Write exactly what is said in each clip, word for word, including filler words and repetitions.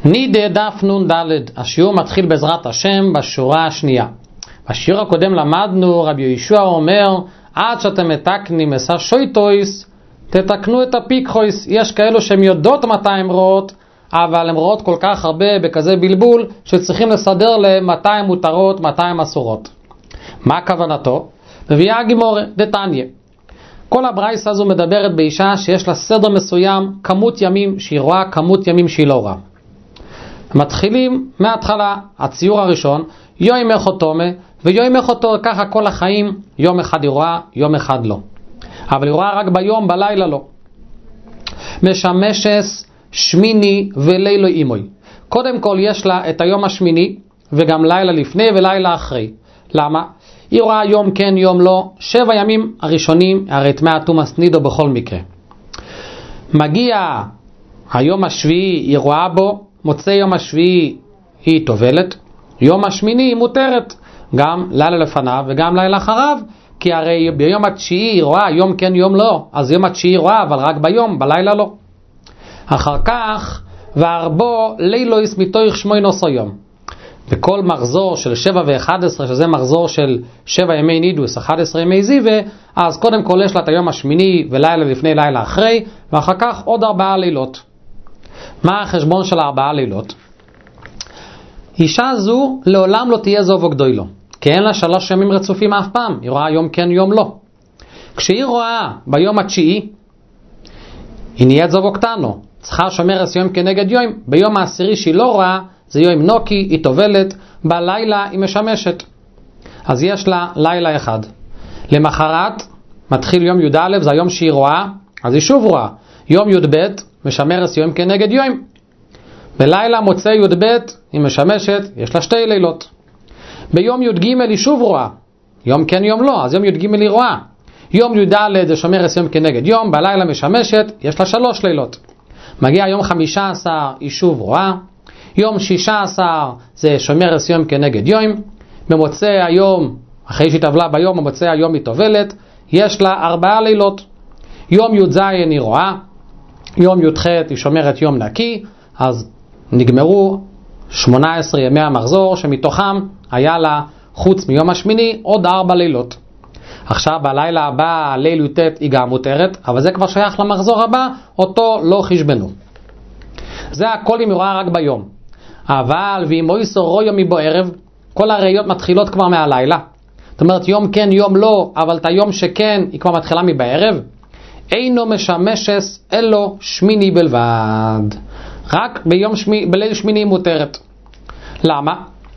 נידה דף נון דלת, השיעור מתחיל בעזרת השם בשורה השנייה. בשיעור הקודם למדנו, רבי יהושע אומר, עד שאתם מתקנים מסע שויטויס, תתקנו את הפיקחויס. יש כאלו שהן יודעות מתי הן רואות, אבל הן רואות כל כך הרבה בכזה בלבול, שצריכים לסדר להם מתי הן מותרות, מתי הן אסורות. מה כוונתו? מביאה הגימורה, דתניא. כל הברייסה הזו מדברת באישה שיש לה סדר מסוים, כמות ימים שהיא רואה, כמות ימים שהיא לא רואה. מתחילים מההתחלה, הציור הראשון, יום מחותומה, ויום מחותו ככה כל החיים, יום אחד היא רואה, יום אחד לא. אבל היא רואה רק ביום, בלילה לא. משמשס שמיני ולילו אימוי. קודם כל יש לה את היום השמיני, וגם לילה לפני ולילה אחרי. למה? היא רואה יום כן, יום לא, שבע ימים הראשונים, הרי תמי תומאס נידו בכל מקרה. מגיע היום השביעי, היא רואה בו, מוצא יום השביעי היא טובלת, יום השמיני היא מותרת, גם לילה לפניו וגם לילה אחריו, כי הרי ביום התשיעי היא רואה יום כן יום לא, אז יום התשיעי היא רואה אבל רק ביום, בלילה לא. אחר כך, והרבו לילויס מתוך שמוי נוסו יום. בכל מחזור של שבע ואחד עשרה, שזה מחזור של שבע ימי נידוס, אחד עשר ימי זיווה, אז קודם כל יש לה את היום השמיני ולילה לפני לילה אחרי, ואחר כך עוד ארבעה לילות. מה החשבון של ארבעה לילות? אישה זו לעולם לא תהיה זוב וגדולו, כי אין לה שלוש ימים רצופים אף פעם, היא רואה יום כן יום לא. כשהיא רואה ביום התשיעי, היא נהיית זוב וקטנו, צריכה שומרס יום כנגד יום, ביום העשירי שהיא לא רואה, זה יום נוקי, היא טובלת, בלילה היא משמשת. אז יש לה לילה אחד. למחרת, מתחיל יום י' א', זה היום שהיא רואה, אז היא שוב רואה. יום י' ב', משמרס יום כנגד יום. בלילה מוצא י' ב', היא משמשת, יש לה שתי לילות. ביום י' ג' היא שוב רואה. יום כן יום לא, אז יום י' ג' היא רואה. יום י' ד' זה שומרס יום כנגד יום, בלילה משמשת, יש לה שלוש לילות. מגיע יום חמישה עשר, היא שוב רואה. יום שישה עשר זה שומרס יום כנגד יום, במוצא היום, אחרי שהיא טבלה ביום, במוצא היום היא טובלת, יש לה ארבעה לילות. יום י"ז היא רואה, יום י"ח היא שומרת יום נקי, אז נגמרו שמונה עשרה ימי המחזור, שמתוכם היה לה חוץ מיום השמיני עוד ארבע לילות. עכשיו בלילה הבא, ליל י"ט היא גם מותרת, אבל זה כבר שייך למחזור הבא, אותו לא חשבנו. זה הכל היא רואה רק ביום. אבל ואם הוא יסורו יומי בו ערב, כל הראיות מתחילות כבר מהלילה. זאת אומרת, יום כן, יום לא, אבל את היום שכן, היא כבר מתחילה מבערב. אינו משמשס, אלו שמיני בלבד. רק ביום שמי, בליל שמיני מותרת. למה?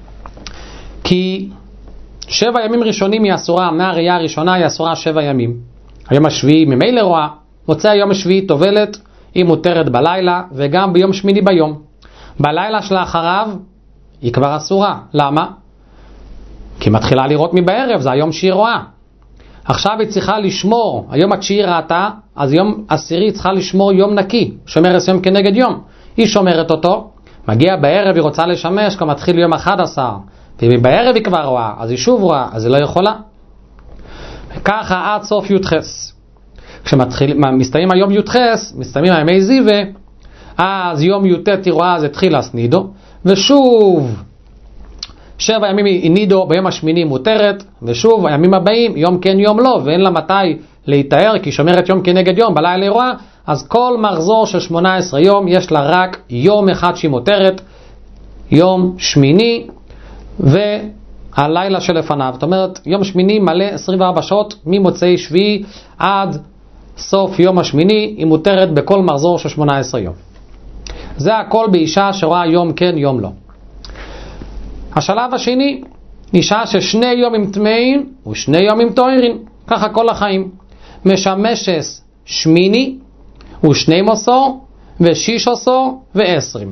כי שבע ימים ראשונים היא אסורה, מהראייה הראשונה היא אסורה שבע ימים. היום השביעי ממילא רואה, מוצא היום השביעי טובלת, היא מותרת בלילה, וגם ביום שמיני ביום. בלילה שלאחריו היא כבר אסורה. למה? כי מתחילה לראות מבערב, זה היום שהיא רואה. עכשיו היא צריכה לשמור, היום התשיעי ראתה, אז יום עשירי צריכה לשמור יום נקי, שומרת יום כנגד יום. היא שומרת אותו, מגיע בערב, היא רוצה לשמש, כבר מתחיל יום אחד עשר, ובערב היא כבר רואה, אז היא שוב רואה, אז היא לא יכולה. ככה עד סוף י"ח. כשמסתיים היום י"ח, מסתיימים הימי זיווה, אז יום י"ט היא רואה, אז התחיל הסנידו, ושוב שבע ימים היא נידו, ביום השמיני מותרת, ושוב הימים הבאים יום כן יום לא, ואין לה מתי להתאר, כי שומרת יום כנגד יום, בלילה היא רואה, אז כל מחזור של שמונה עשרה יום יש לה רק יום אחד שהיא מותרת, יום שמיני והלילה שלפניו. זאת אומרת, יום שמיני מלא עשרים וארבע שעות, ממוצאי שביעי עד סוף יום השמיני, היא מותרת בכל מחזור של שמונה עשרה יום. זה הכל באישה שרואה יום כן יום לא. השלב השני, אישה ששני יומים טמאים ושני יומים טהורים, ככה כל החיים. משמשס שמיני ושני עשר ושיש עשר ועשרים.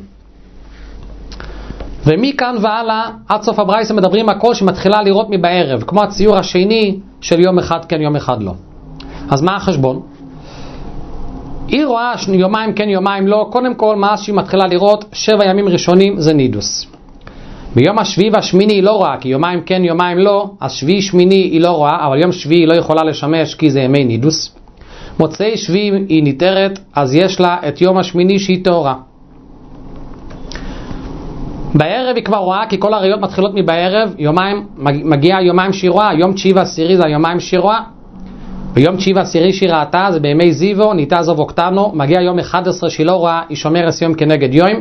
ומכאן והלאה עד סוף הברייסה מדברים הכל שמתחילה לראות מבערב, כמו הציור השני של יום אחד כן יום אחד לא. אז מה החשבון? היא רואה יומיים כן יומיים לא, קודם כל מה שהיא מתחילה לראות, שבע ימים ראשונים זה נידוס. ביום השביעי והשמיני היא לא רואה, כי יומיים כן יומיים לא, אז שביעי שמיני היא לא רואה, אבל יום שביעי היא לא יכולה לשמש כי זה ימי נידוס. מוצאי שביעי היא ניתרת, אז יש לה את יום השמיני שהיא טהורה. בערב היא כבר רואה, כי כל הראיות מתחילות מבערב, יומיים, מגיע יומיים שהיא רואה, יום תשיעי ועשירי זה היומיים שהיא רואה, ביום תשיעי ועשירי שהיא ראתה, זה בימי זיוו, ניתה זוב אוקטנו, מגיע יום אחד עשר שהיא לא רואה, היא שומרת יום כנגד יום,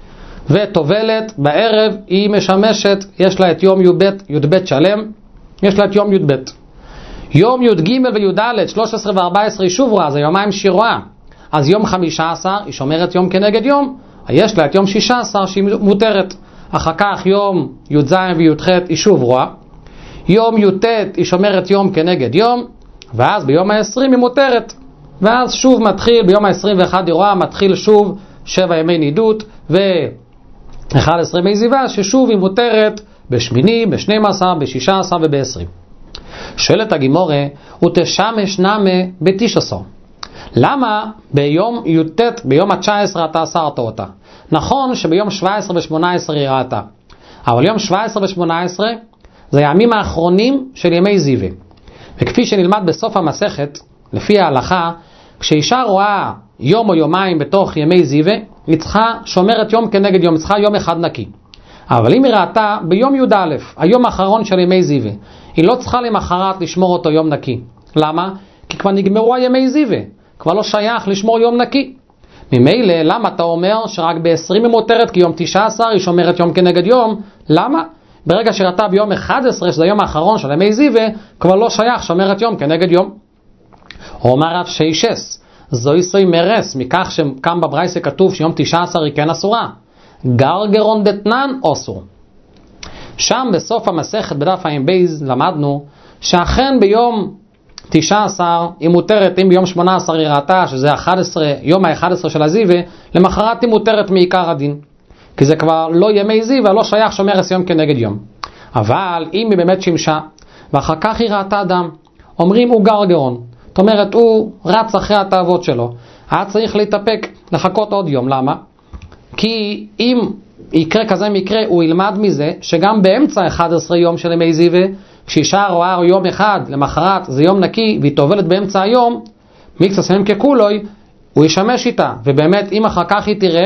וטובלת, בערב היא משמשת, יש לה את יום י"ב, י"ב שלם, יש לה את יום י"ב. יום י"ג וי"ד, שלוש עשרה ו-ארבע עשרה היא שוב רואה, זה יומיים שהיא רואה, אז יום חמישה עשר היא שומרת יום כנגד יום, יש לה את יום שישה עשר שהיא מותרת, אחר כך יום י"ז וי"ח היא שוב רואה, יום י"ט היא שומרת יום כנגד יום, ואז ביום ה-עשרים היא מותרת, ואז שוב מתחיל, ביום ה-עשרים ואחת היא רואה, מתחיל שוב שבע ימי נידות ו-אחד עשר ימי זיווה, ששוב היא מותרת בשמיני, ב-שנים עשר, ב-שישה עשר וב-עשרים. שואלת הגימורה, ותשמש נמה בתשע עשרה. למה ביום י"ט, ביום ה-תשע עשרה אתה אסרת אותה? נכון שביום שבע עשרה ו-שמונה עשרה היא ראתה, אבל יום שבע עשרה ו-שמונה עשרה זה הימים האחרונים של ימי זיווה. וכפי שנלמד בסוף המסכת, לפי ההלכה, כשאישה רואה יום או יומיים בתוך ימי זיווה, היא צריכה שומרת יום כנגד יום, היא צריכה יום אחד נקי. אבל אם היא ראתה ביום י"א, היום האחרון של ימי זיווה, היא לא צריכה למחרת לשמור אותו יום נקי. למה? כי כבר נגמרו הימי זיווה, כבר לא שייך לשמור יום נקי. ממילא, למה אתה אומר שרק ב-עשרים היא מותרת, כי יום תשע עשרה היא שומרת יום כנגד יום? למה? ברגע שראתה ביום אחד עשר, שזה היום האחרון של ימי זיווה, כבר לא שייך שומרת יום כנגד יום. אומר רב שיישס, זוהי סוי מרס, מכך שקם בברייסה כתוב שיום תשע עשר היא כן אסורה. גרגרון דתנן אסור. שם בסוף המסכת בדף עין בייז למדנו שאכן ביום תשע עשרה היא מותרת, אם ביום שמונה עשרה היא ראתה, שזה אחד עשר, יום ה-אחד עשר של הזיווה, למחרת היא מותרת מעיקר הדין. כי זה כבר לא ימי זיווה, לא שייך שומרת יום כנגד יום. אבל אם היא באמת שימשה, ואחר כך היא ראתה דם, אומרים הוא גרגרון. זאת אומרת, הוא רץ אחרי התאוות שלו. היה צריך להתאפק, לחכות עוד יום. למה? כי אם יקרה כזה מקרה, הוא ילמד מזה שגם באמצע אחד עשר יום של ימי זיווה, כשאישה רואה יום אחד, למחרת זה יום נקי, והיא טובלת באמצע היום, מיקסה סמים ככולוי, הוא ישמש איתה. ובאמת, אם אחר כך היא תראה,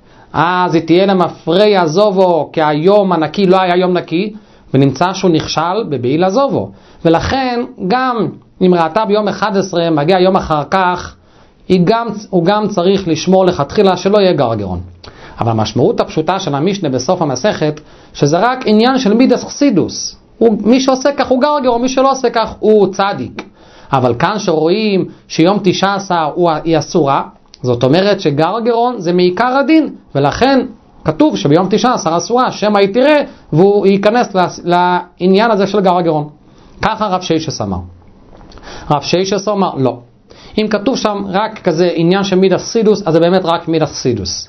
אז היא תהיה למפרי הזובו, כי היום הנקי לא היה יום נקי, ונמצא שהוא נכשל בבעיל הזובו. ולכן, גם אם ראתה ביום אחד עשר, מגיע יום אחר כך, גם, הוא גם צריך לשמור לכתחילה שלא יהיה גרגרון. אבל המשמעות הפשוטה של המשנה בסוף המסכת, שזה רק עניין של מידס חסידוס. הוא, מי שעושה כך הוא גרגרון, מי שלא עושה כך הוא צדיק. אבל כאן שרואים שיום תשע עשרה היא אסורה, זאת אומרת שגרגרון זה מעיקר הדין, ולכן כתוב שביום תשע עשרה אסורה, שמא היא תראה, והוא ייכנס לעניין הזה של גרגרון. ככה רב שיישס אמר. רב שיישס אמר, לא. אם כתוב שם רק כזה עניין של מידס חסידוס, אז זה באמת רק מידס חסידוס.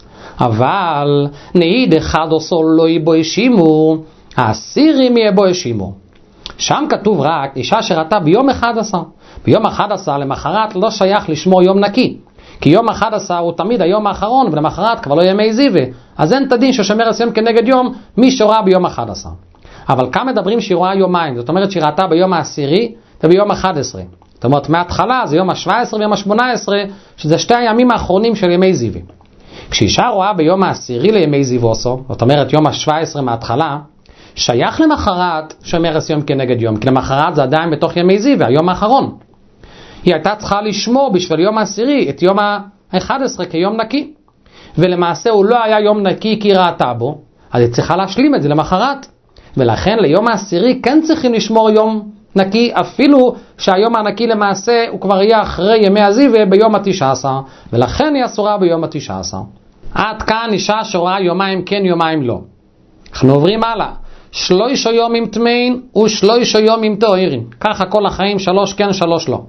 אבל נעיד אחד עשו לא יבו ישימו, העשירים יבו ישימו. שם כתוב רק אישה שראתה ביום אחד עשר. ביום אחד עשר למחרת לא שייך לשמור יום נקי. כי יום אחד עשר הוא תמיד היום האחרון, ולמחרת כבר לא ימי זיווה. אז אין תדין ששומר יום כנגד יום מי שרואה ביום אחד עשר. אבל כאן מדברים שהיא רואה יומיים. זאת אומרת שהיא ראתה ביום העשירי וביום אחד עשרה. זאת אומרת מההתחלה זה יום ה-שבע עשרה ויום ה-שמונה עשרה, שזה שתי הימים האחרונים של ימי זיווה. כשאישה רואה ביום העשירי לימי זיווסו, זאת אומרת יום ה-שבע עשרה מההתחלה, שייך למחרת שומר יום כנגד יום, כי למחרת זה עדיין בתוך ימי זיווה, היום האחרון. היא הייתה צריכה לשמור בשביל יום העשירי את יום ה-אחד עשר כיום נקי, ולמעשה הוא לא היה יום נקי כי ראתה בו, אז היא צריכה להשלים את זה למחרת, ולכן ליום העשירי כן צריכים לשמור יום נקי, אפילו שהיום הנקי למעשה הוא כבר יהיה אחרי ימי הזיווה ביום התשע עשר, ולכן היא אסורה ביום התשע עשר. עד כאן אישה שרואה יומיים כן יומיים לא. אנחנו עוברים הלאה. שלוש יומים טמאים ושלוש יומים טהורים. ככה כל החיים, שלוש כן שלוש לא.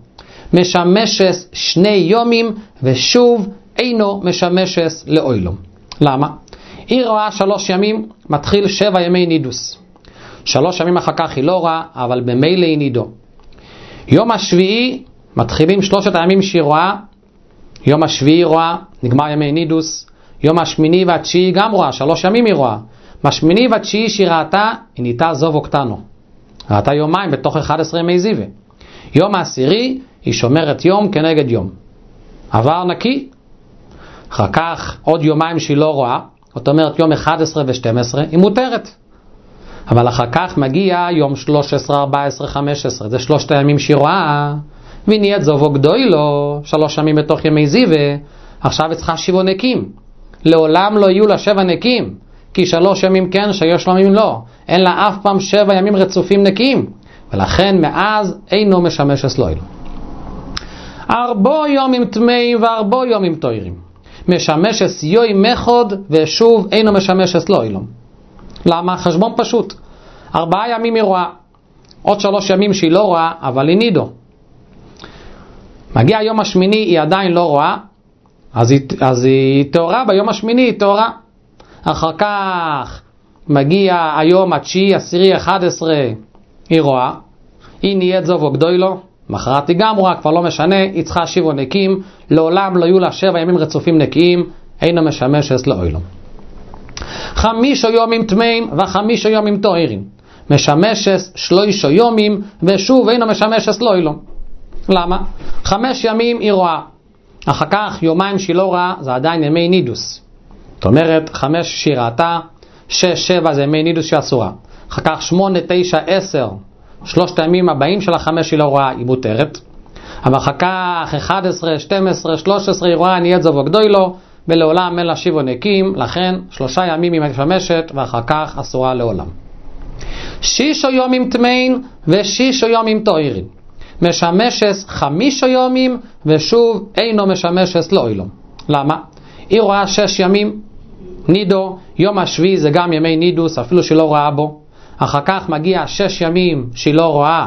משמשס שני יומים ושוב אינו משמשס לאוילום. למה? היא רואה שלוש ימים, מתחיל שבע ימי נידוס. שלוש ימים אחר כך היא לא רואה, אבל במילא היא נידו. יום השביעי, מתחילים שלושת הימים שהיא רואה. יום השביעי רואה, נגמר ימי נידוס. יום השמיני והתשיעי גם רואה, שלוש ימים היא רואה. בשמיני והתשיעי שהיא ראתה, היא ניתה זוב אוקטנו. ראתה יומיים בתוך אחד עשר ימי זיווה. יום העשירי, היא שומרת יום כנגד יום. עבר נקי. אחר כך עוד יומיים שהיא לא רואה, זאת אומרת יום אחד עשר ו-שתים עשרה, היא מותרת. אבל אחר כך מגיע יום שלוש עשרה, ארבע עשרה, חמש עשרה, זה שלושת הימים שהיא רואה, והיא נהיית זובו גדולו, שלוש ימים בתוך ימי זיווה, עכשיו היא צריכה שבעה נקים. לעולם לא יהיו לה שבע נקים, כי שלוש ימים כן, שיש ימים לא. אין לה אף פעם שבע ימים רצופים נקים, ולכן מאז אינו משמש אסלוילו. ארבו יומים טמאים וארבו יומים טהורים. משמש אסיוי מחוד ושוב אינו משמש אסלוילו. למה? חשבון פשוט. ארבעה ימים היא רואה, עוד שלוש ימים שהיא לא רואה, אבל היא נידו. מגיע היום השמיני, היא עדיין לא רואה, אז היא, אז היא תאורה, ביום השמיני היא תאורה. אחר כך מגיע היום התשיעי, עשירי, אחד עשרה, היא רואה, היא נהיית זובו גדולו, מחרת היא גם רואה, כבר לא משנה, היא צריכה שבעה נקים, לעולם לא יהיו לה שבע ימים רצופים נקיים, אינו משמש אסלוילו. חמישו יומים טמאים וחמישו יומים טהורים. משמשס שלושה יומים ושוב אינו משמשס לאילום. למה? חמש ימים היא רואה. אחר כך יומיים שהיא לא רואה זה עדיין ימי נידוס. זאת אומרת חמש שהיא ראתה, שש, שבע זה ימי נידוס שאסורה. אחר כך שמונה, תשע, עשר, שלושת הימים הבאים של החמש שהיא לא רואה היא מותרת. אבל אחר כך אחד עשרה, שתים עשרה, שלוש עשרה היא רואה נהיית זובו גדולו, ולעולם אין לה שבעה נקים, לכן שלושה ימים היא משמשת ואחר כך אסורה לעולם. שישו יומים טמאים ושישו יומים טהורים. משמשס חמישו יומים ושוב אינו משמשס לאילום. למה? היא רואה שש ימים נידו, יום השביעי זה גם ימי נידוס אפילו שהיא לא רואה בו. אחר כך מגיע שש ימים שהיא לא רואה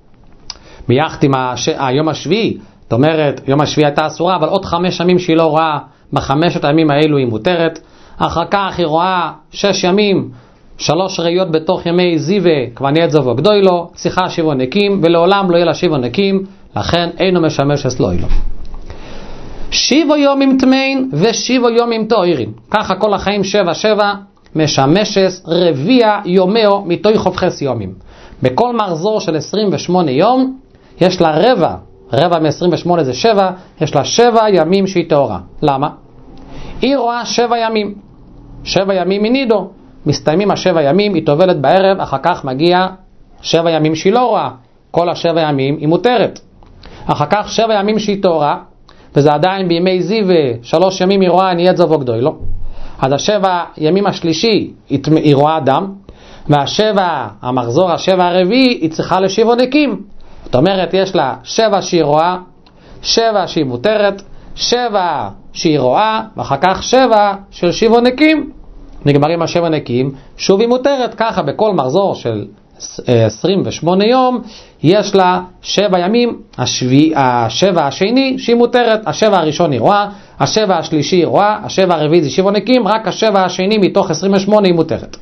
ביחד עם הש... היום השביעי, זאת אומרת יום השביעי הייתה אסורה, אבל עוד חמש ימים שהיא לא רואה, בחמשת הימים האלו היא מותרת. אחר כך היא רואה שש ימים, שלוש ראיות בתוך ימי זיווה, כבר נהיית זובו גדולו, צריכה שבעה נקים, ולעולם לא יהיה לה שבעה נקים, לכן אינו משמש אסלוילו. שבעה יומים טמאים ושבעה יומים טהורים. ככה כל החיים שבע שבע, משמשס רביע יומeo מתוי חופכס יומים. בכל מחזור של עשרים ושמונה יום, יש לה רבע, רבע מ-עשרים ושמונה זה שבע, יש לה שבע ימים שהיא טהורה. למה? היא רואה שבע ימים. שבע ימים היא נידו. מסתיימים השבע ימים, היא טובלת בערב, אחר כך מגיע שבע ימים שהיא לא רואה. כל השבע ימים היא מותרת. אחר כך שבע ימים שהיא טהורה, וזה עדיין בימי זיווה, שלוש ימים היא רואה נהיית זובו גדולו. אז השבע ימים השלישי היא רואה דם, והשבע, המחזור השבע הרביעי, היא צריכה לשבעה נקים. זאת אומרת, יש לה שבע שהיא רואה, שבע שהיא מותרת, שבע שהיא רואה, ואחר כך שבע של שבעה נקים. נגמרים השבע נקים, שוב היא מותרת. ככה בכל מחזור של עשרים ושמונה יום, יש לה שבע ימים, השביע, השבע השני שהיא מותרת, השבע הראשון היא רואה, השבע השלישי היא רואה, השבע הרביעי זה שבעה נקים, רק השבע השני מתוך עשרים ושמונה היא מותרת.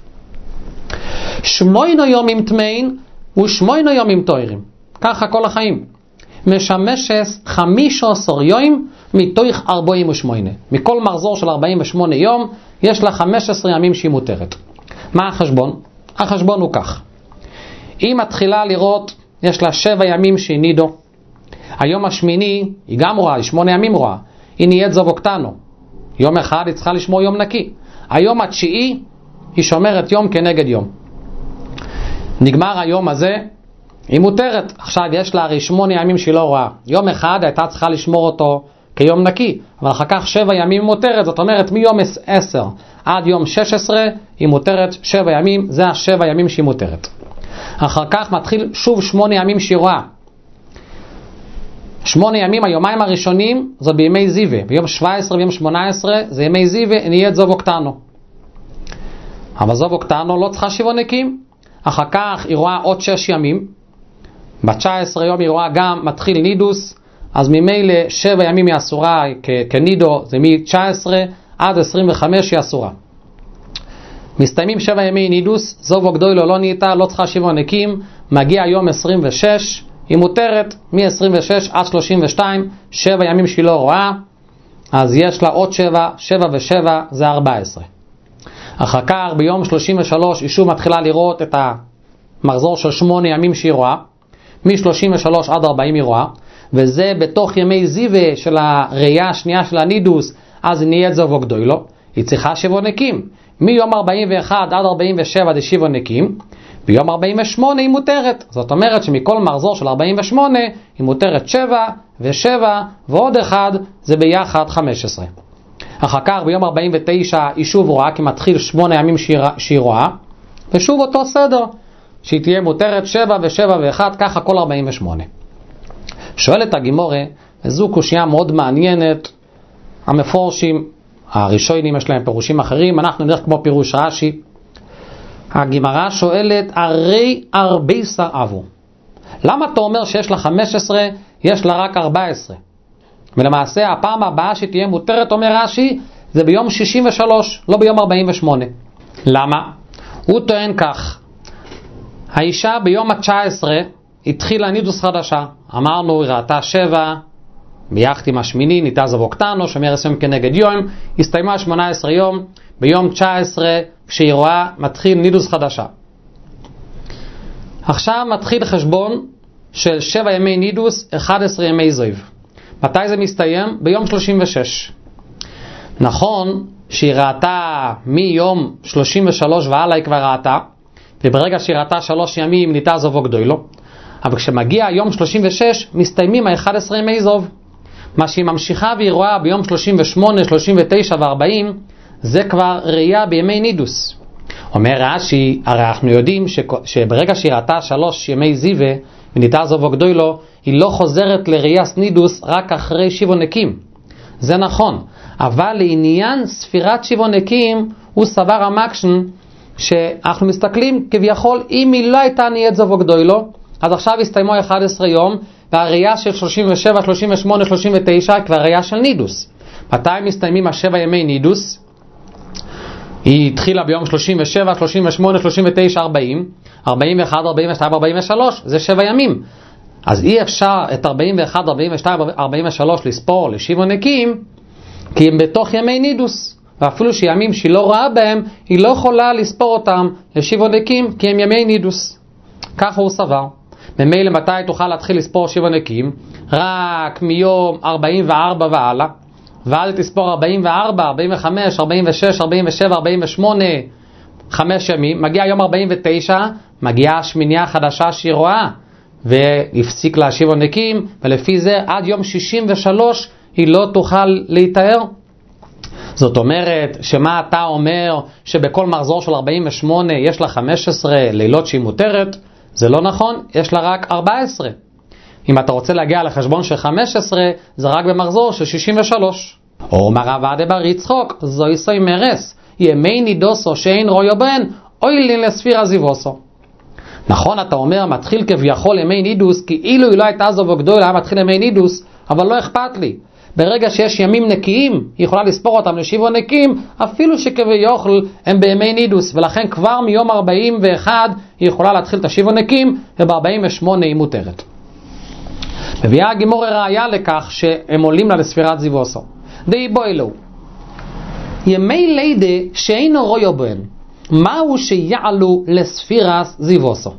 שמונה יומים טמאים ושמונה יומים טהורים. ככה כל החיים. משמשס חמישה עשר יום מתוך ארבעים ושמונה. מכל מחזור של ארבעים ושמונה יום יש לה חמישה עשר ימים שהיא מותרת. מה החשבון? החשבון הוא כך. היא מתחילה לראות, יש לה שבע ימים שהיא נידו. היום השמיני היא גם רואה, היא שמונה ימים רואה. היא נהיית זובו קטנו. יום אחד היא צריכה לשמור יום נקי. היום התשיעי היא שומרת יום כנגד יום. נגמר היום הזה, היא מותרת. עכשיו יש לה הרי שמונה ימים שהיא לא רואה. יום אחד הייתה צריכה לשמור אותו כיום נקי, אבל אחר כך שבע ימים מותרת. זאת אומרת מיום עשר עד יום שש עשרה היא מותרת שבע ימים, זה השבע ימים שהיא מותרת. אחר כך מתחיל שוב שמונה ימים שהיא רואה. שמונה ימים, היומיים הראשונים זה בימי זיווה, ביום שבע עשרה ויום שמונה עשרה זה ימי זיווה, נהיית זובו קטנו. אבל זובו קטנו לא צריכה שבעה נקים. אחר כך היא רואה עוד שש ימים, ב-תשע עשרה יום היא רואה גם מתחיל נידוס, אז ממילא שבע ימים היא אסורה כ- כנידו, זה מ-תשע עשרה עד עשרים וחמש היא אסורה. מסתיימים שבע ימי נידוס, זובו גדולו לא נהייתה, לא צריכה שבעה נקים, מגיע יום עשרים ושש, היא מותרת מ-עשרים ושש עד שלושים ושתיים, שבע ימים שהיא לא רואה, אז יש לה עוד שבע, שבע ושבע זה ארבע עשרה. אחר כך ביום שלושים ושלוש היא שוב מתחילה לראות את המחזור של שמונה ימים שהיא רואה, מ-שלושים ושלוש עד ארבעים היא רואה, וזה בתוך ימי זיווה של הראייה השנייה של הנידוס, אז היא נהיית זובו גדולו. היא צריכה שבעונקים. מיום ארבעים ואחת עד ארבעים ושבע זה שבעונקים, ביום ארבעים ושמונה היא מותרת. זאת אומרת שמכל מחזור של ארבעים ושמונה היא מותרת שבע ושבע ועוד אחד, זה ביחד חמש עשרה. אחר כך ביום ארבעים ותשע היא שוב רואה, כי מתחיל שמונה ימים שהיא רואה, ושוב אותו סדר, שהיא תהיה מותרת שבע ושבע ואחת, ככה כל ארבעים ושמונה. שואלת הגימורה, וזו קושיה מאוד מעניינת, המפורשים, הראשונים יש להם פירושים אחרים, אנחנו נלך כמו פירוש רש"י. הגימרה שואלת, הרי הרבה סרעבו. למה אתה אומר שיש לה חמש עשרה, יש לה רק ארבע עשרה? ולמעשה הפעם הבאה שתהיה מותרת, אומר רש"י, זה ביום שישים ושלוש, לא ביום ארבעים ושמונה. למה? הוא טוען כך, האישה ביום ה-תשע עשרה התחילה נידוס חדשה. אמרנו, היא ראתה שבע, ביחד עם השמיני, ניתה זבוקתנו, שומר עשרים כנגד יום, הסתיימה שמונה עשרה יום, ביום תשע עשרה, כשהיא רואה, מתחיל נידוס חדשה. עכשיו מתחיל חשבון של שבע ימי נידוס, אחד עשר ימי זויב. מתי זה מסתיים? ביום שלושים ושש. נכון שהיא ראתה מיום שלושים ושלוש והלאה היא כבר ראתה, וברגע שהיא ראתה שלוש ימים ניתה זובו גדולו, אבל כשמגיע יום שלושים ושש מסתיימים ה-אחד עשר ימי זוב. מה שהיא ממשיכה והיא רואה ביום שלושים ושמונה, שלושים ותשע ו-ארבעים, זה כבר ראייה בימי נידוס. אומר רש"י, הרי אנחנו יודעים ש... שברגע שהיא ראתה שלוש ימי זיווה וניתה זובו גדולו, היא לא חוזרת לראיית נידוס רק אחרי שבעונקים. זה נכון, אבל לעניין ספירת שבעונקים הוא סבר המקשן שאנחנו מסתכלים כביכול, אם היא לא הייתה נהיית זובו גדולו, אז עכשיו הסתיימו אחד עשר יום, והראייה של שלושים ושבע, שלושים ושמונה, שלושים ותשע כבר ראייה של נידוס. מתי מסתיימים השבע ימי נידוס? היא התחילה ביום שלושים ושבע, שלושים ושמונה, שלושים ותשע, ארבעים, ארבעים ואחת, ארבעים ושתיים, ארבעים ושלוש, זה שבע ימים. אז אי אפשר את ארבעים ואחת, ארבעים ושתיים, ארבעים ושלוש לספור לשבעונקים, כי הם בתוך ימי נידוס. ואפילו שימים שהיא לא רואה בהם, היא לא יכולה לספור אותם לשבעונקים, כי הם ימי נידוס. ככה הוא סבר. ממילא מתי תוכל להתחיל לספור שבעונקים? רק מיום ארבעים וארבע והלאה. ואז תספור ארבעים וארבע, ארבעים וחמש, ארבעים ושש, ארבעים ושבע, ארבעים ושמונה, חמש ימים. מגיע יום ארבעים ותשע, מגיעה השמיניה החדשה שהיא רואה, והפסיק לה שבעונקים, ולפי זה עד יום שישים ושלוש היא לא תוכל להתאר. זאת אומרת, שמה אתה אומר שבכל מחזור של ארבעים ושמונה יש לה חמש עשרה לילות שהיא מותרת? זה לא נכון, יש לה רק ארבע עשרה. אם אתה רוצה להגיע לחשבון של חמש עשרה, זה רק במחזור של שישים ושלוש. או מרב עדה בר יצחוק, זו יסוי מרס, ימי נידוסו שאין רויו בן, אוי לין לספיר עזיבוסו. נכון, אתה אומר, מתחיל כביכול ימי נידוס, כי אילו היא לא הייתה זו וגדול, היה מתחיל ימי נידוס, אבל לא אכפת לי. ברגע שיש ימים נקיים, היא יכולה לספור אותם לשבע נקיים, אפילו שכביכול הם בימי נידוס, ולכן כבר מיום ארבעים ואחת היא יכולה להתחיל את השבע נקיים, וב-ארבעים ושמונה היא מותרת. מביאה הגימורה ראיה לכך שהם עולים לה לספירת זיווסו. די בו אלו. ימי לידה שאינו רויו בן, מהו שיעלו לספירת זיווסו?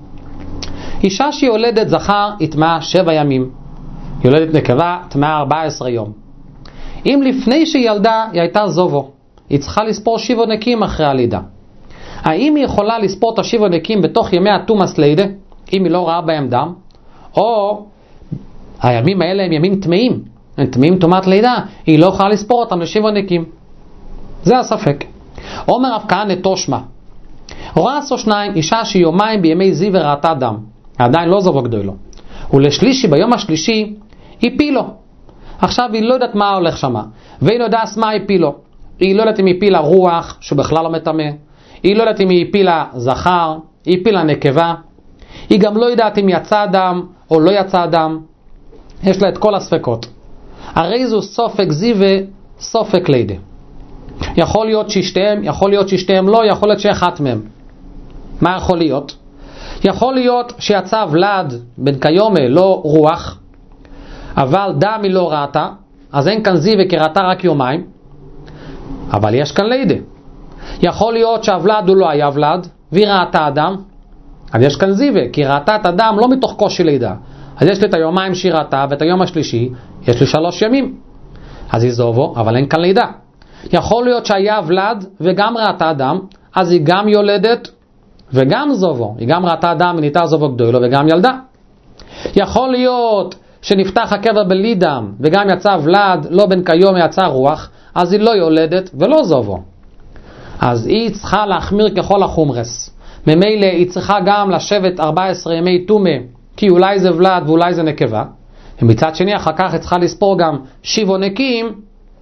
אישה שיולדת זכר יטמע שבע ימים. יולדת נקבה תטמע ארבע עשרה יום. אם לפני שהיא ילדה היא הייתה זובו, היא צריכה לספור שבע נקים אחרי הלידה. האם היא יכולה לספור את השבע נקים בתוך ימי התומס לידה, אם היא לא ראה בהם דם? או הימים האלה הם ימים טמאים, הם טמאים תומת לידה, היא לא יכולה לספור אותם לשבע נקים. זה הספק. אומר רב כהנא תושמע, רואה עשו שניים, אישה שיומיים בימי זיו וראתה דם, עדיין לא זובו גדולו, ולשלישי ביום השלישי הפילו. עכשיו היא לא יודעת מה הולך שמה, והיא לא יודעת מה הפילו. היא לא יודעת אם היא הפילה רוח שהוא בכלל לא מטמא, היא לא יודעת אם היא הפילה זכר, היא הפילה נקבה, היא גם לא יודעת אם יצא דם או לא יצא דם. יש לה את כל הספקות. הרי זו סופק זיווה, סופק לידה. יכול להיות ששתיהם, יכול להיות ששתיהם לא, יכול להיות שאחת מהם. מה יכול להיות? יכול להיות שיצא ולד בן קיומה, לא רוח, אבל דם היא לא ראתה, אז אין כאן זיווה כי ראתה רק יומיים, אבל יש כאן לידה. יכול להיות שהוולד הוא לא היה ולד, והיא ראתה אדם, אז יש כאן זיווה, כי ראתה את אדם לא מתוך קושי לידה. אז יש לי את היומיים שהיא ראתה, ואת היום השלישי, יש לי שלוש ימים. אז היא זובו, אבל אין כאן לידה. יכול להיות שהיה ולד וגם ראתה דם, אז היא גם יולדת וגם זובו. היא גם ראתה דם וניתה זובו גדולו וגם ילדה. יכול להיות שנפתח הקבר בלי דם וגם יצא ולד, לא בן כיום יצא רוח, אז היא לא יולדת ולא זובו. אז היא צריכה להחמיר ככל החומרס. ממילא היא צריכה גם לשבת ארבעה עשר ימי תומה, כי אולי זה ולד ואולי זה נקבה. ומצד שני אחר כך היא צריכה לספור גם שיבו נקים,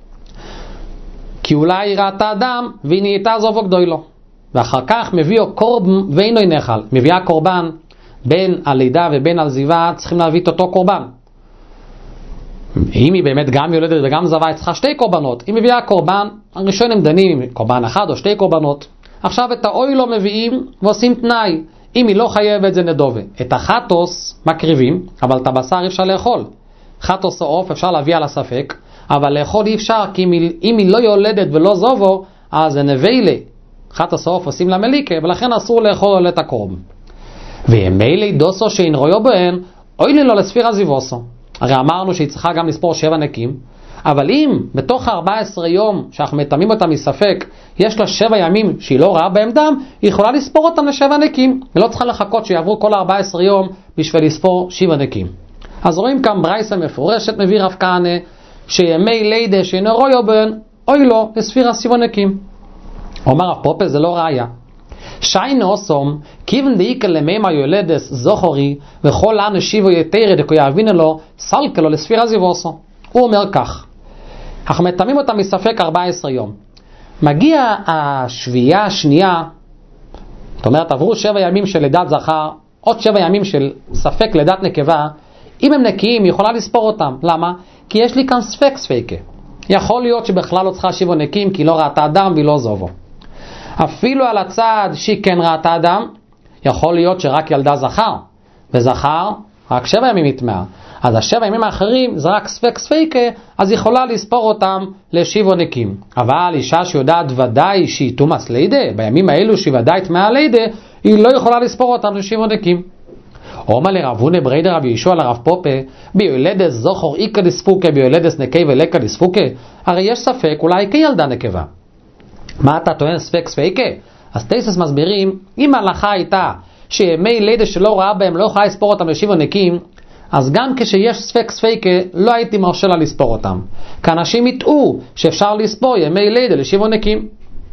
כי אולי היא ראתה דם והיא נהייתה זובו גדולו. ואחר כך מביאו קורבן ואינו נחל. מביאה קורבן בין הלידה ובין עזיבה, צריכים להביא את אותו קורבן. אם היא באמת גם יולדת וגם זבה, היא צריכה שתי קורבנות. היא מביאה קורבן, הראשון הם דנים עם קורבן אחד או שתי קורבנות. עכשיו את האוי לא מביאים ועושים תנאי. אם היא לא חייבת זה נדובה. את החטוס מקריבים, אבל את הבשר אפשר לאכול. חטוס או עוף אפשר להביא על הספק, אבל לאכול אי אפשר, כי אם היא, אם היא לא יולדת ולא זובו, אז זה נבלה. חטוס או עוף עושים לה מליקה, ולכן אסור לאכול את הקורבן. ומילא דוסו שאין רויו בהן, אוי לי לא לספירה זיבוסו. הרי אמרנו שהיא צריכה גם לספור שבע נקים, אבל אם בתוך ארבעה עשר יום שאנחנו מטמאים אותה מספק, יש לה שבע ימים שהיא לא ראה בהם דם, היא יכולה לספור אותם לשבע נקים. היא לא צריכה לחכות שיעברו כל ארבעה עשר יום בשביל לספור שבע נקים. אז רואים כאן ברייסה מפורשת מביא רב כהנא, שימי לידה שאינו רויו בהן, אוי לו לספירה שבע נקים. אומר רב פופה זה לא ראיה. שיינו אוסום, כיוון דאיקה למימה יולדס זוכרי, וכל האנשיבו יתרה דקו יאבינו לו, סלקה לו לספירה זיבוסו. הוא אומר כך, אנחנו מטמאים אותה מספק ארבעה עשר יום. מגיע השביעה השנייה, זאת אומרת עברו שבע ימים של לידת זכר, עוד שבע ימים של ספק לידת נקבה, אם הם נקיים היא יכולה לספור אותם. למה? כי יש לי כאן ספק ספקה. יכול להיות שבכלל לא צריכה שיבו נקים, כי לא ראתה דם והיא לא זובו. אפילו על הצד שהיא כן ראתה דם, יכול להיות שרק ילדה זכר, וזכר רק שבע ימים יטמע. אז השבע ימים האחרים זה רק ספק ספקה, אז יכולה לספור אותם לשיבו נקים. אבל אישה שיודעת ודאי שהיא תומס לידה, בימים האלו שהיא ודאי תמאה לידה, היא לא יכולה לספור אותם לשיבו נקים. אומר לרבונה בריידר רבי ישוע לרב פופה, ביולדס זוכר איקה דספוקה, ביולדס נקבה לקה דספוקה, הרי יש ספק, אולי כילדה נקבה. מה אתה טוען ספק ספקה? אז תייסס מסבירים, אם ההלכה הייתה שימי לידה שלא ראה בהם לא יכולה לספור אותם לשיבו נקים, אז גם כשיש ספק ספקה לא הייתי מרשה לה לספור אותם. כי אנשים יטעו שאפשר לספור ימי לידה לשיבו נקים.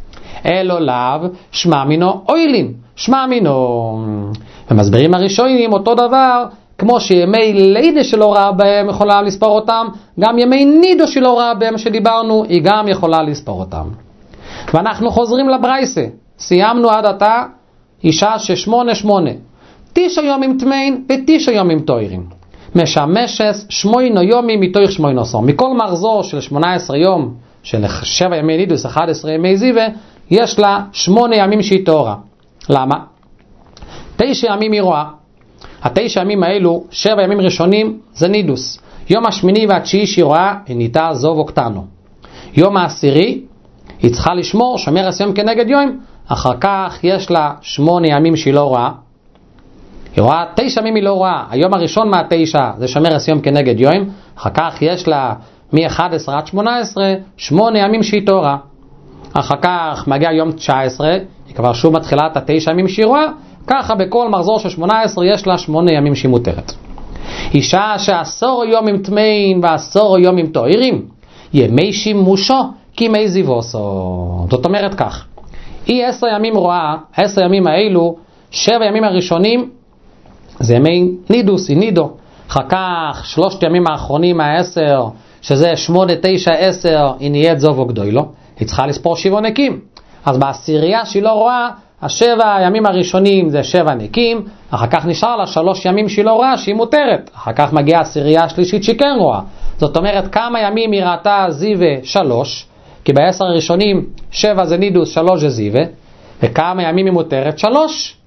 אלו לאו שמע מינו אוילין, שמע מינו. ומסבירים הראשונים אותו דבר, כמו שימי לידה שלא ראה בהם יכולה לספור אותם, גם ימי נידו שלא ראה בהם שדיברנו, היא גם יכולה לספור אותם. ואנחנו חוזרים לברייסה, סיימנו עד עתה אישה ששמונה שמונה, תשע יומים תמיין ותשע יומים תוירים, משמשס שמוינו יומים מתויך שמוינו סום. מכל מחזור של שמונה עשרה יום של שבע ימי נידוס, אחד עשר ימי זיווה, יש לה שמונה ימים שהיא תורה. למה? תשע ימים היא רואה. התשע ימים האלו, שבע ימים ראשונים זה נידוס. יום השמיני והתשיעי שהיא רואה היא ניתה זוב וקטנו. יום העשירי היא צריכה לשמור שומר עשיים כנגד יום. אחר כך יש לה שמונה ימים שהיא לא רואה. היא רואה תשע ימים היא לא רואה. היום הראשון מהתשע זה שומר עשיים כנגד יום. אחר כך יש לה מ-אחד עשר עד שמונה עשרה שמונה ימים שהיא תורה. אחר כך מגיע יום תשע עשרה, היא כבר שוב מתחילה את התשע ימים שהיא רואה. ככה בכל מחזור של שמונה עשרה יש לה שמונה ימים שהיא מותרת. אישה שעשור יום עם תמיין ועשור יום עם תוירים, ימי שימושו כימי זיבוסו. זאת אומרת כך, היא עשר ימים רואה, עשר ימים האלו, שבע ימים הראשונים זה ימי נידוס, היא נידו. אחר כך שלושת ימים האחרונים מהעשר, שזה שמונה, תשע, עשר, היא נהיית זוב וגדולו, היא צריכה לספור שבע נקים. אז בעשירייה שהיא לא רואה, השבע הימים הראשונים זה שבע נקים, אחר כך נשאר לה שלוש ימים שהיא לא רואה שהיא מותרת. אחר כך מגיעה העשירייה השלישית שהיא כן רואה. זאת אומרת כמה ימים היא ראתה זיווה? שלוש, כי בעשר הראשונים שבע זה נידוס, שלוש זה זיווה, וכמה ימים היא מותרת? שלוש.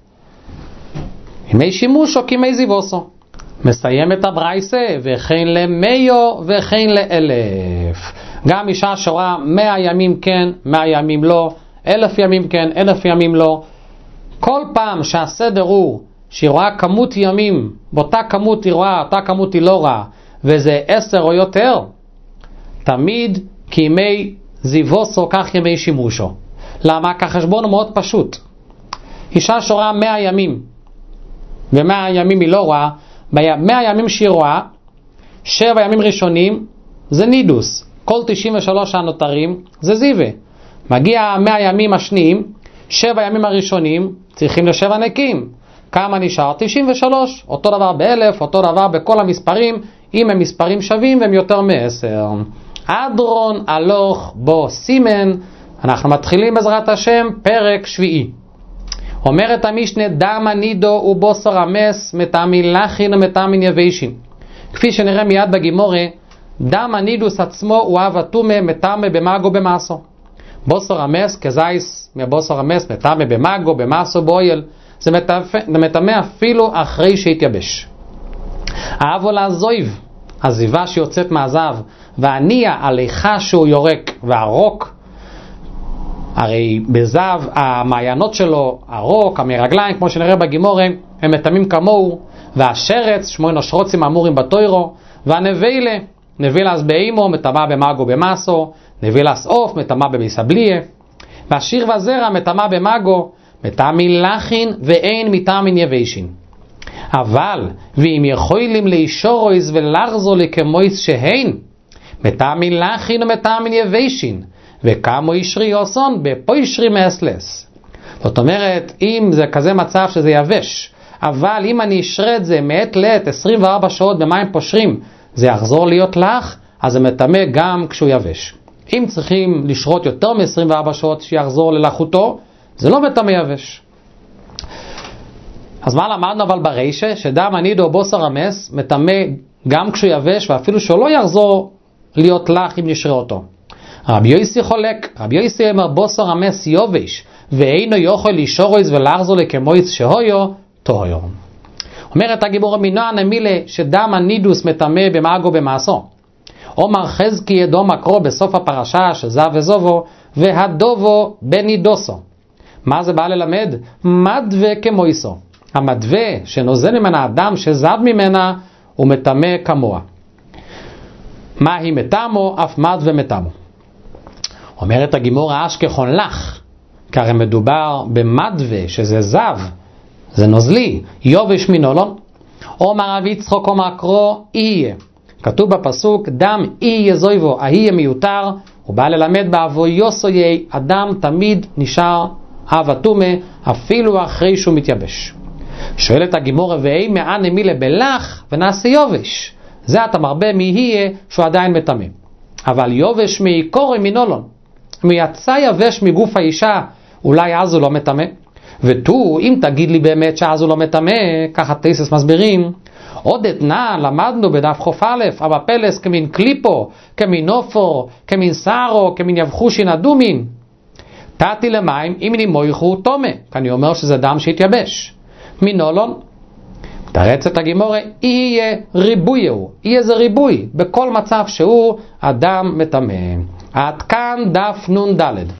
ימי שימוש או כימי זיבוסו. מסיים את הברייסה, וכן למיו וכן לאלף. גם אישה שרואה מאה ימים כן, מאה ימים לא, אלף ימים כן, אלף ימים לא. כל פעם שהסדר הוא שהיא רואה כמות ימים, באותה כמות היא רואה, אותה כמות היא לא רואה, וזה עשר או יותר, תמיד כימי זיבוסו כך ימי שימושו. למה? כי החשבון הוא מאוד פשוט. אישה שרואה מאה ימים, ומאה ימים היא לא רואה, מאה ימים שהיא רואה, שבע ימים ראשונים זה נידוס, כל תשעים ושלוש הנותרים זה זיווה. מגיע מאה ימים השניים, שבע ימים הראשונים צריכים לשבע נקים. כמה נשאר? תשעים ושלוש. אותו דבר באלף, אותו דבר בכל המספרים, אם הם מספרים שווים והם יותר מעשר. אדרון הלוך בו סימן. אנחנו מתחילים בעזרת השם פרק שביעי. אומרת המשנה, דמה נידו ובוסר המס מטעמין לחין ומטעמין יבשין. כפי שנראה מיד בגימורה, דם הנידוס עצמו הוא אב התומה מטעמה במאגו במאסו. בוסר המס כזייס מבוסר המס מטעמה במאגו במאסו באויל. זה מטמא אפילו אחרי שהתייבש. האבו לעזויב, הזיבה שיוצאת מהזב, והניע עליך שהוא יורק והרוק, הרי בזב המעיינות שלו, הרוק, המרגליים, כמו שנראה בגימורה, הם מטמאים כמוהו, והשרץ, שמונה שרוצים אמורים בתוירו, והנבילה, נבילס באימו, מטמא במאגו במאסו, נבילס אוף, מטמא במסבליה, והשיר והזרע מטמא במאגו, מטעמין לחין ואין מטעמין יבשין. אבל ואם יכולים לאישורויז ולחזו לכמויס שהן, מטעמין לחין ומטעמין יבשין, וכמו אישרי אוסון בפוישרי מאסלס. זאת אומרת, אם זה כזה מצב שזה יבש, אבל אם אני אשרה את זה מעת לעת עשרים וארבע שעות במים פושרים, זה יחזור להיות לח, אז זה מטמא גם כשהוא יבש. אם צריכים לשרות יותר מ-עשרים וארבע שעות שיחזור ללחותו, זה לא מטמא יבש. אז מה למדנו אבל ברישה? שדם הנידו בוסר המס מטמא גם כשהוא יבש, ואפילו שהוא לא יחזור להיות לח אם נשרה אותו. רבי יוסי חולק, רבי יוסי אמר בוסר המס יובש, ואינו יוכל לישורויז ולחזור לכמויס שהויו תוהיו. אומרת הגיבור מנוע נמילה שדם הנידוס מטמא במאגו במעשו. אומר חזקי ידו מקרו בסוף הפרשה שזב וזובו, והדובו בנידוסו. מה זה בא ללמד? מדווה כמויסו. המדווה שנוזל ממנה אדם שזב ממנה הוא מטמא כמוה. מה היא מטמו? אף מדווה מטמו. אומרת הגימור אשכחון לך, כי הרי מדובר במדווה שזה זב, זה נוזלי, יובש מנולון. אומר רבי יצחוק אומר קרו יהיה. כתוב בפסוק דם יהיה זויבו, יהיה מיותר, הוא בא ללמד באבו יוסויי, אדם תמיד נשאר אב התומה אפילו אחרי שהוא מתייבש. שואלת הגימורה ואי מענה מילה בלח ונעשה יובש. זה אתה מרבה מי יהיה שהוא עדיין מטמא. אבל יובש מעיקורי מנולון. אם יצא יבש מגוף האישה, אולי אז הוא לא מטמא. ותו, אם תגיד לי באמת שאז הוא לא מטמא, ככה תייסס מסבירים, עוד אתנה למדנו בדף חוף א', אבא פלס כמין קליפו, כמין נופור, כמין סערו, כמין יבחושין אדומין. תעתי למים, אם נמויכו תומה, כי אני אומר שזה דם שהתייבש. מנולון, תרצת הגימורה, יהיה ריבוי הוא, יהיה זה ריבוי, בכל מצב שהוא אדם מטמא. עד כאן דף נון ד'.